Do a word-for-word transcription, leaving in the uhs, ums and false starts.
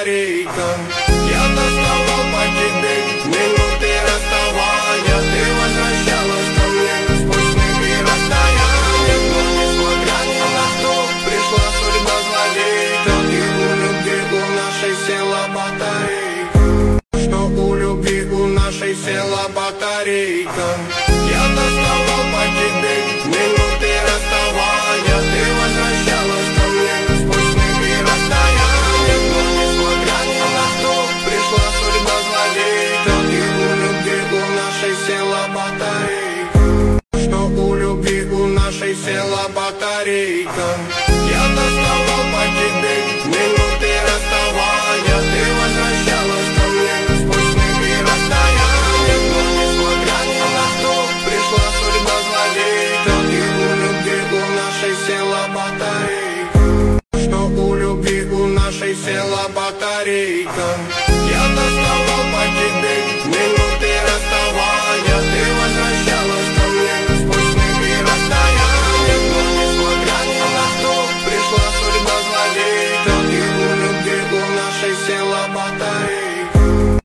батарейка. Я тосковал по тебе, минуты расставания. Ты возвращалась ко мне бесконечными расстояния. Но несмотря ни на что, пришла судьба злодейка. И у любви у нашей села батарейка. Что у любви у нашей села батарейка. Я тосковал по тебе, минуты расставания. Ты возвращалась ко мне бесконечными расстояния. Но несмотря ни на что, пришла судьба злодейка. И у любви у нашей села батарейка. Что у любви у нашей села батарейка. Я тосковал по тебе, минуты расставания. Ты возвращалась ко мне бесконечными расстояния. Но несмотря ни на что, пришла судьба злодейка. И у любви у нашей села батарейка. Что у любви у нашей села батарейка. Я тосковал по тебе, минуты